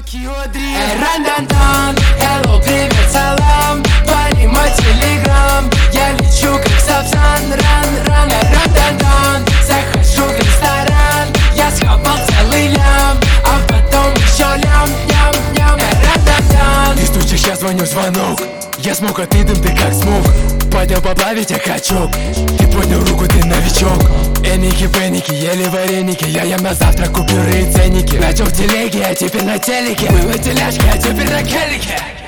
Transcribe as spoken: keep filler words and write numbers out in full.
Токио Дрифт. Эй, ран-дан-дан, hello, привет, салам. Вали мой телеграм, я лечу как Сапсан. Ран-ран, эй, ран-дан-дан, захожу в ресторан. Я схапал целый лям, а потом еще лям-ням-ням. Эй, ран-дан-дан. Ты стучишь, я звоню, звонок. Я смог, а ты дым, ты как смог. Поднял поплавить, я качок. Ты поднял руку, ты новичок. Эники, пеники, ели вареники. Я ем на завтрак купюры и ценники. Начал в телеге, а теперь на телеке. Было теляшки, а теперь на келике.